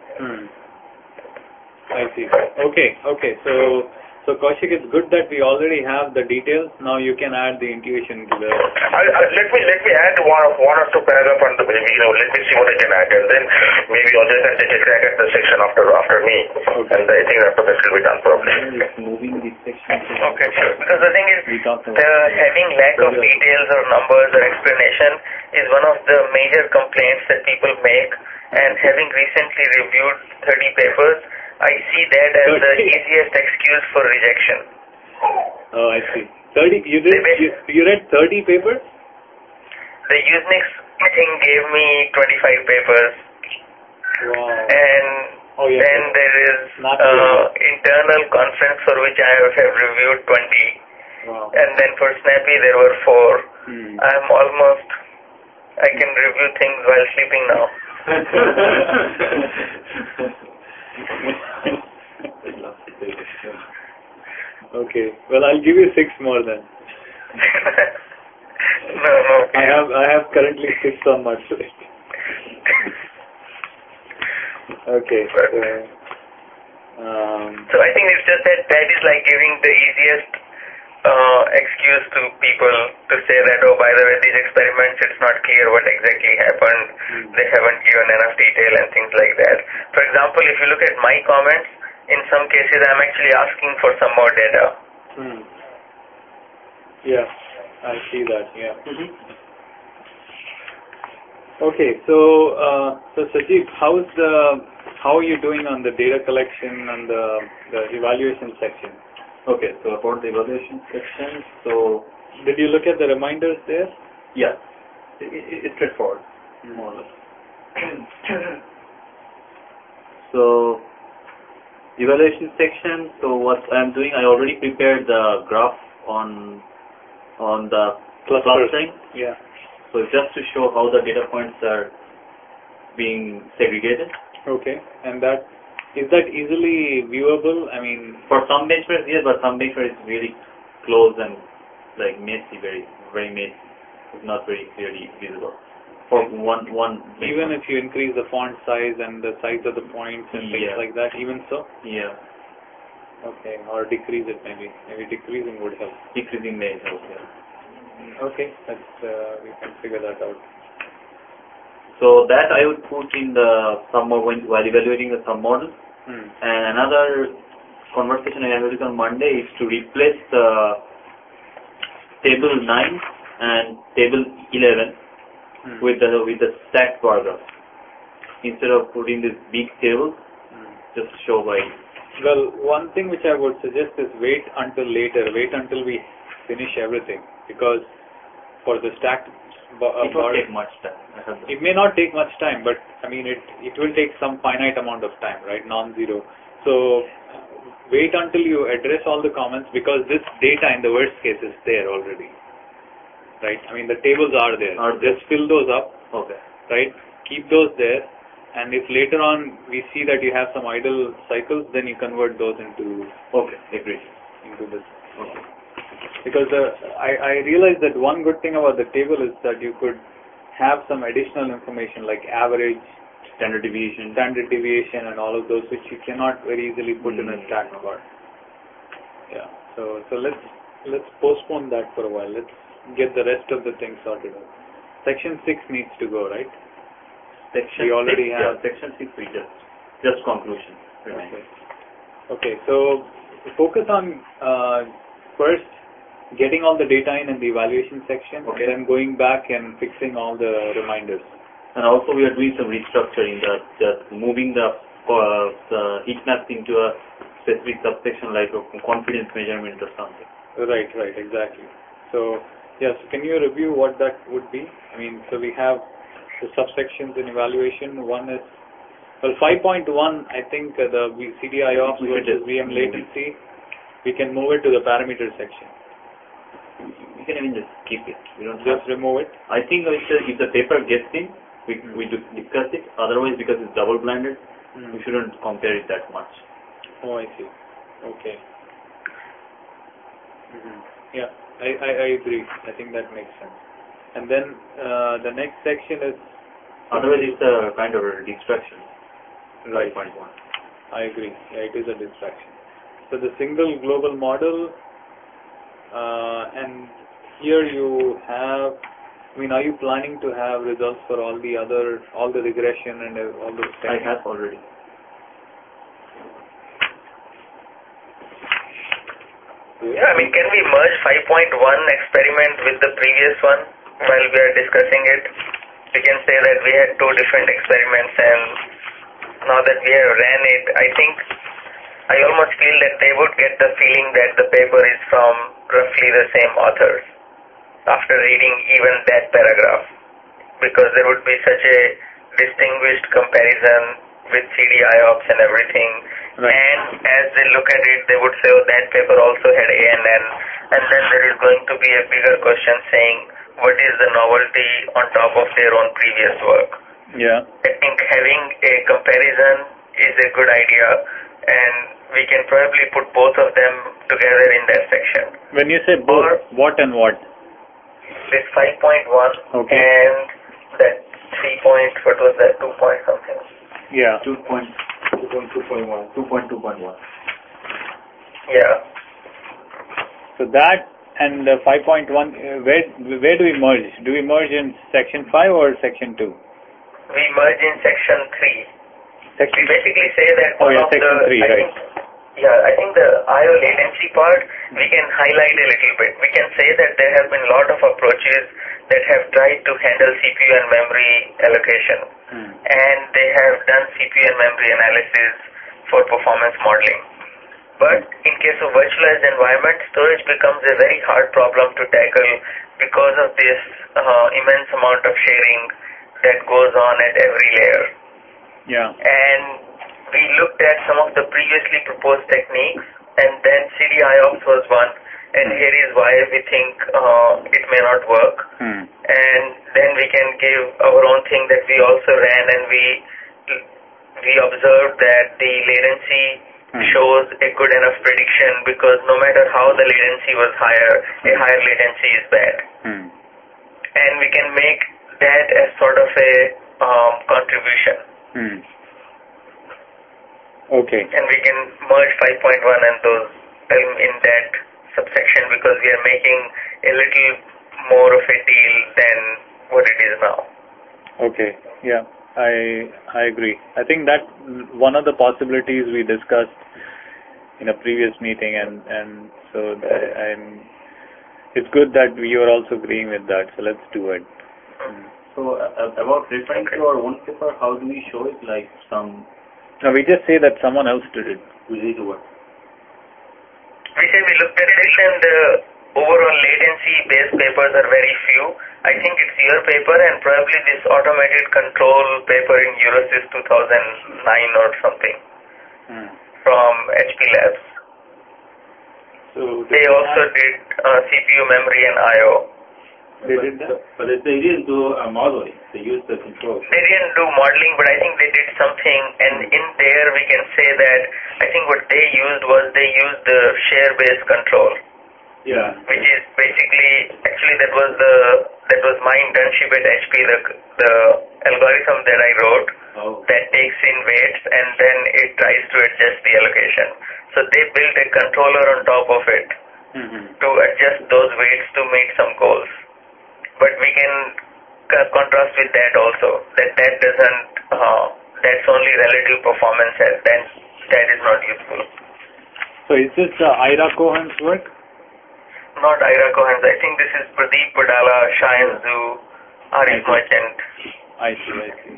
Speaker 2: I see. Okay. So Kaushik, it's good that we already have the details. Now you can add the intuition to the...
Speaker 1: Let me add one or two paragraphs on the, let me see what I can add, and then maybe Ajay can take a crack at the section after me. Okay. And I think after that will be done properly.
Speaker 3: Moving the section.
Speaker 7: Okay, because the thing is, having lack of details or numbers or explanation is one of the major complaints that people make, and having recently reviewed 30 papers, I see that as the easiest excuse for rejection.
Speaker 2: Oh, I see. 30. You read 30 papers?
Speaker 7: The Usenix thing gave me 25 papers.
Speaker 2: Wow.
Speaker 7: And then there is internal conference for which I have reviewed 20.
Speaker 2: Wow.
Speaker 7: And then for Snappy there were 4. I can review things while sleeping now.
Speaker 2: Okay. Well, I'll give you 6 more then.
Speaker 7: No.
Speaker 2: I have currently 6 on my plate. Okay.
Speaker 7: So I think it's just that is like giving the easiest excuse to people to say that, oh, by the way, these experiments, it's not clear what exactly happened. They haven't given enough detail and things like that. For example, if you look at my comments, in some cases I'm actually asking for some more data.
Speaker 2: Yeah, I see that. Yeah. Okay, so Sajid, how are you doing on the data collection and the evaluation section?
Speaker 3: Okay, so about the evaluation section, so
Speaker 2: did you look at the reminders there?
Speaker 3: Yeah, it's straightforward, more or less. So evaluation section. So what I'm doing, I already prepared the graph on the clustering.
Speaker 2: Yeah.
Speaker 3: So just to show how the data points are being segregated.
Speaker 2: Okay, and is that easily viewable? I mean,
Speaker 3: for some benchmarks, yes, but some benchmarks is really close and like messy, very messy. It's not very clearly visible. For one
Speaker 2: even if you increase the font size and the size of the points and things like that, even so?
Speaker 3: Yeah.
Speaker 2: Okay, or decrease it maybe. Maybe decreasing would help.
Speaker 3: Decreasing may help, yeah.
Speaker 2: Okay, we can figure that out.
Speaker 3: So that I would put in the sum while evaluating the sum model. And another conversation I had on Monday is to replace the table 9 and table 11 with the stacked paragraphs. Instead of putting this big table, just show by.
Speaker 2: Well, one thing which I would suggest is wait until later. Wait until we finish everything, because for the stacked
Speaker 3: it won't take much time.
Speaker 2: It may not take much time, but I mean it will take some finite amount of time, right? Non-zero. So wait until you address all the comments, because this data in the worst case is there already, right? I mean the tables are there. Just fill those up.
Speaker 3: Okay.
Speaker 2: Right? Keep those there, and if later on we see that you have some idle cycles, then you convert those into.
Speaker 3: Okay. Agreed.
Speaker 2: Into this. Okay. Because I realized that one good thing about the table is that you could have some additional information like average,
Speaker 3: standard deviation,
Speaker 2: and all of those, which you cannot very easily put in a stacked bar. Yeah. So let's postpone that for a while. Let's get the rest of the things sorted out. Section 6 needs to go, right?
Speaker 3: Section 6, Section 6 we just conclusion.
Speaker 2: Okay. So focus on first getting all the data in the evaluation section,
Speaker 3: Okay.
Speaker 2: then going back and fixing all the reminders.
Speaker 3: And also we are doing some restructuring, just moving the heat maps into a specific subsection like a confidence measurement or something.
Speaker 2: Right, exactly. So, yes, can you review what that would be? I mean, so we have the subsections in evaluation. One is, well, 5.1, I think the CDI ops
Speaker 3: We should
Speaker 2: versus
Speaker 3: just
Speaker 2: VM
Speaker 3: move it.
Speaker 2: latency, we can move it to the parameter section.
Speaker 3: We can even just keep it. We don't
Speaker 2: Just
Speaker 3: have to.
Speaker 2: remove it.
Speaker 3: I think if the paper gets in, we discuss it. Otherwise, because it's double-blinded, we shouldn't compare it that much.
Speaker 2: Oh, I see. Okay. Yeah, I agree. I think that makes sense. And then the next section is...
Speaker 3: Otherwise, it's a kind of a distraction.
Speaker 2: Right.
Speaker 3: 5.1.
Speaker 2: I agree. Yeah, it is a distraction. So the single global model, and here you have, I mean, are you planning to have results for all the regression and all those
Speaker 3: I
Speaker 2: things?
Speaker 3: have already.
Speaker 7: Yeah, I mean, can we merge 5.1 experiment with the previous one while we are discussing it? We can say that we had two different experiments, and now that we have ran it, I almost feel that they would get the feeling that the paper is from roughly the same authors after reading even that paragraph, because there would be such a distinguished comparison with CDIOPS and everything.
Speaker 2: Right.
Speaker 7: And as they look at it, they would say, oh, that paper also had ANN, and then there is going to be a bigger question saying, what is the novelty on top of their own previous work?
Speaker 2: Yeah.
Speaker 7: I think having a comparison is a good idea, and we can probably put both of them together in that section.
Speaker 2: When you say both, what and what?
Speaker 7: This 5.1
Speaker 2: Okay.
Speaker 7: and that 3 point, what was that, 2 point something?
Speaker 2: Yeah.
Speaker 3: 2.2.1.
Speaker 7: Yeah.
Speaker 2: So that and 5.1, where do we merge? Do we merge in section 5 or section 2?
Speaker 7: We merge in section 3.
Speaker 2: Section
Speaker 7: We basically say that
Speaker 2: section 3, right.
Speaker 7: I think the IO latency part, we can highlight a little bit. We can say that there have been a lot of approaches that have tried to handle CPU and memory allocation. And they have done CPU and memory analysis for performance modeling. But in case of virtualized environment, storage becomes a very hard problem to tackle because of this immense amount of sharing that goes on at every layer.
Speaker 2: Yeah.
Speaker 7: And we looked at some of the previously proposed techniques, and then CDIOPS was one, and here is why we think it may not work. And then we can give our own thing that we also ran, and we observed that the latency shows a good enough prediction, because no matter how the latency was higher, a higher latency is bad. And we can make that as sort of a contribution.
Speaker 2: Okay.
Speaker 7: And we can merge 5.1 and those in that subsection, because we are making a little more of a deal than what it is now.
Speaker 2: Okay. Yeah. I agree. I think that one of the possibilities we discussed in a previous meeting, and so it's good that you are also agreeing with that. So let's do it.
Speaker 3: So about referring to our own paper, how do we show it? Like some...
Speaker 2: No, we just say that someone else did it.
Speaker 3: We did what?
Speaker 7: We say we looked at this, and the overall latency-based papers are very few. I think it's your paper and probably this automated control paper in Eurosys 2009 or something from HP Labs.
Speaker 2: So
Speaker 7: they also did CPU, memory, and I/O.
Speaker 2: They did that?
Speaker 5: But they didn't do modeling. They used the control.
Speaker 7: They didn't do modeling, but I think they did something, and in there we can say that I think what they used was they used the share-based control.
Speaker 5: Yeah.
Speaker 7: Which is basically, actually that was my internship at HP, the algorithm that I wrote that takes in weights and then it tries to adjust the allocation. So they built a controller on top of it to adjust those weights to meet some goals. But we can contrast with that also, that doesn't, that's only relative performance, and then that is not useful.
Speaker 2: So So is this Ira Cohen's work?
Speaker 7: Not Ira Cohen's. I think this is Pradeep Padala, Shayan Zhu, Arif Merchant.
Speaker 2: I see.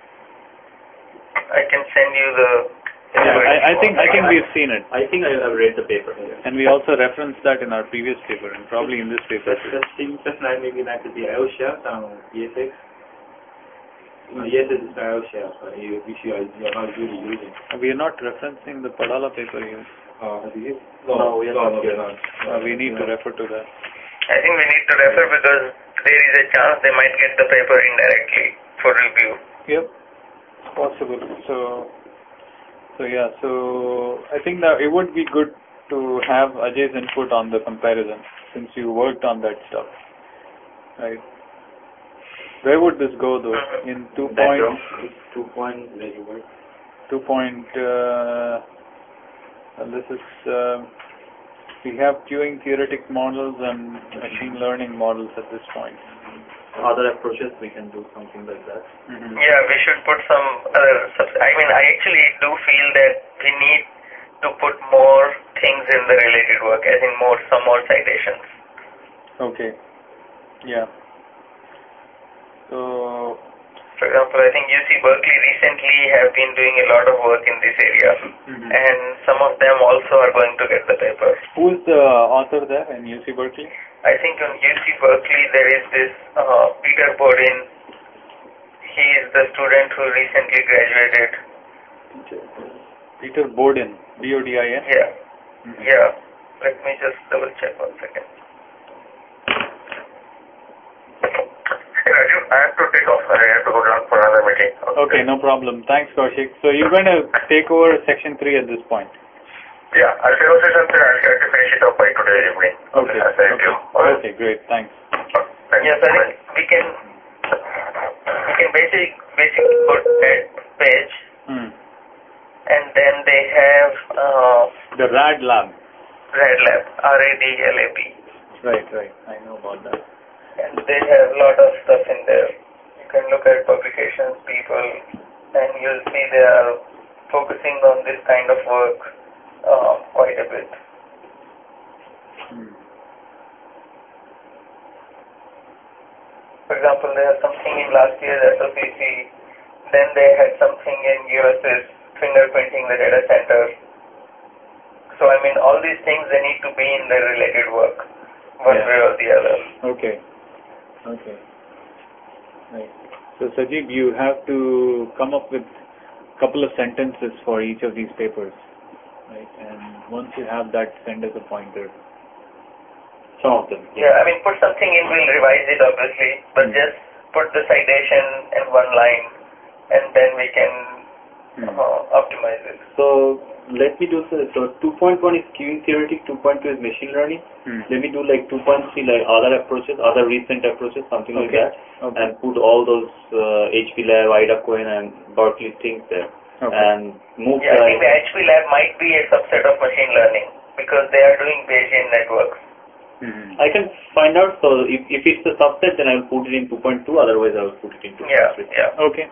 Speaker 7: I can send you the...
Speaker 2: I think we've seen it.
Speaker 3: I think I've read the paper.
Speaker 2: And we also referenced that in our previous paper and probably in this paper.
Speaker 5: Just like maybe like the L shells on ESX. ESX is the L shells, which you are not really using.
Speaker 2: We are not referencing the Padala paper here.
Speaker 5: No, we are not.
Speaker 2: We need to refer to that.
Speaker 7: I think we need to refer because there is a chance they might get the paper indirectly for review.
Speaker 2: Yep, possible. So I think that it would be good to have Ajay's input on the comparison since you worked on that stuff, right? Where would this go though? In 2 point?
Speaker 5: 2 point where you work.
Speaker 2: 2 point. This is we have queuing theoretic models and machine learning models at this point.
Speaker 3: Other approaches we can do something like that.
Speaker 7: Yeah, we should put some other. I actually do feel that we need to put more things in the related work, as in some more citations.
Speaker 2: Okay. Yeah. So,
Speaker 7: for example, I think UC Berkeley recently have been doing a lot of work in this area, and some of them also are going to get the paper.
Speaker 2: Who is the author there in UC Berkeley?
Speaker 7: I think on UC Berkeley there is this Peter Bodin. He is the student who recently graduated.
Speaker 2: Peter Bodin, B-O-D-I-N?
Speaker 7: Yeah. Yeah. Let me just double check 1 second. Hey Raju, I have to take off. I have to go down for another meeting.
Speaker 2: Okay, no problem. Thanks, Kaushik. So you're going to take over section 3 at this point?
Speaker 7: Yeah, I'll take over section 3. I'll try to finish it up by today evening.
Speaker 2: Okay. Okay, great. Thanks.
Speaker 7: Yes, I think we can basically put that page, and then they have
Speaker 2: the RAD lab.
Speaker 7: RAD lab, R-A-D-L-A-B.
Speaker 2: Right. I know about that.
Speaker 7: And they have a lot of stuff in there. You can look at publications, people, and you'll see they are focusing on this kind of work quite a bit. For example, they had something in last year's SOCC, then they had something in US's fingerprinting the data center. So I mean, all these things, they need to be in the related work, one way or the other.
Speaker 2: Okay. Right. So Sajib, you have to come up with a couple of sentences for each of these papers, right? And once you have that, send us a pointer. Some of them.
Speaker 7: Yeah, I mean, put something in, we'll revise it obviously, but just put the citation in one line, and then we can optimize it.
Speaker 3: So let me do so 2.1 is queuing theoretic, 2.2 is machine learning. Let me do like 2.3 like other approaches, other recent approaches, something like that, and put all those HP Lab, Ira Cohen and Berkeley things there. And move.
Speaker 7: Yeah, I think the HP Lab might be a subset of machine learning because they are doing Bayesian networks.
Speaker 3: I can find out. So if it's a subset, then I will put it in 2.2. Otherwise, I will put it in 2.3.
Speaker 7: Yeah.
Speaker 2: Okay.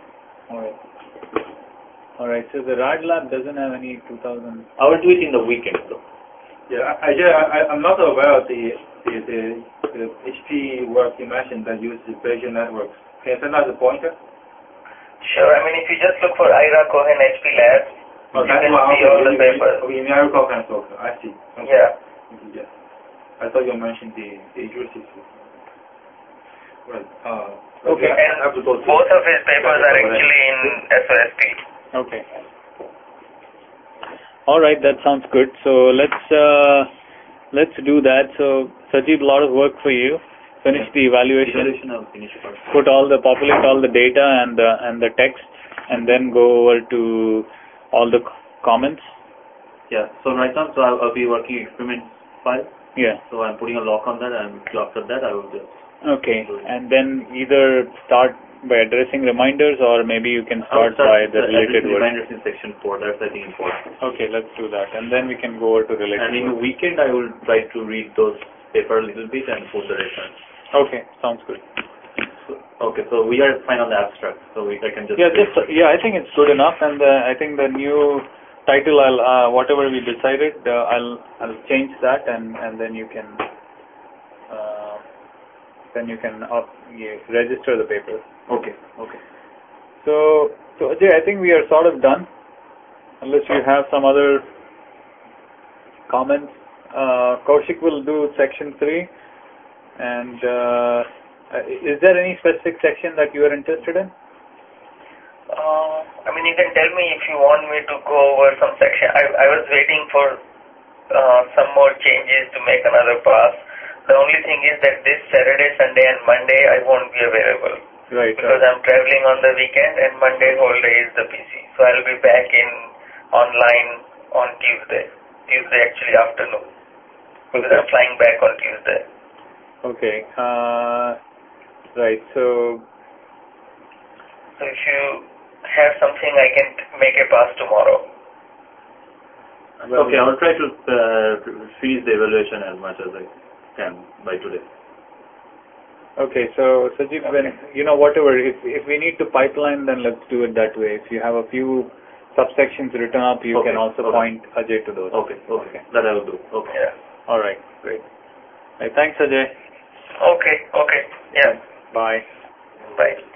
Speaker 2: All right. So the RAD lab doesn't have any 2000.
Speaker 3: I will do it in the weekend though.
Speaker 5: Yeah, I'm not aware of the HP work you mentioned that uses Bayesian networks. Can you send us a pointer?
Speaker 7: Sure. I mean, if you just look for Ira Cohen HP Lab, you can see all the papers.
Speaker 5: Okay, in Ira Cohen software. I see. Okay.
Speaker 7: Yeah.
Speaker 5: Yes. I thought you mentioned the heuristic system. Right.
Speaker 7: Okay. And both of his papers are actually in SOSP.
Speaker 2: Okay. All right, that sounds good. So let's do that. So Sajib, a lot of work for you. Finish the evaluation. Populate all the data and the text, and then go over to all the comments.
Speaker 3: Yeah. So right now, I'll be working experiment file.
Speaker 2: Yeah.
Speaker 3: So I'm putting a lock on that, and after that I will just.
Speaker 2: Okay. And then either start by addressing reminders, or maybe you can start by the related work.
Speaker 3: Reminders in section 4. That's I think important.
Speaker 2: Okay, let's do that, and then we can go over to related.
Speaker 3: And in the weekend, I will try to read those papers a little bit and put the reference.
Speaker 2: Okay, sounds good.
Speaker 3: So we are fine on the abstract. So I can just.
Speaker 2: I think it's good enough, and I think the new title, I'll whatever we decided, I'll change that, and then you can register the paper.
Speaker 3: Okay.
Speaker 2: So Ajay, I think we are sort of done, unless you have some other comments. Kaushik will do section 3, and is there any specific section that you are interested in?
Speaker 7: You can tell me if you want me to go over some section. I was waiting for some more changes to make another pass. The only thing is that this Saturday, Sunday and Monday I won't be available.
Speaker 2: Right.
Speaker 7: Because I'm traveling on the weekend, and Monday whole day is the PC. So I'll be back online on Tuesday actually afternoon. Because I'm flying back on Tuesday.
Speaker 2: Okay. Right. So
Speaker 7: if you have something, I can make a pass tomorrow.
Speaker 3: Okay, I'll try to finish the evaluation as much as I can by today.
Speaker 2: Okay, so Sajib, whatever, if we need to pipeline, then let's do it that way. If you have a few subsections written up, you can also point Ajay to those.
Speaker 3: Okay. That I will do. Okay.
Speaker 7: Yeah.
Speaker 2: All right, great. Right, thanks, Ajay.
Speaker 7: Okay. Yeah.
Speaker 2: Bye.
Speaker 7: Bye.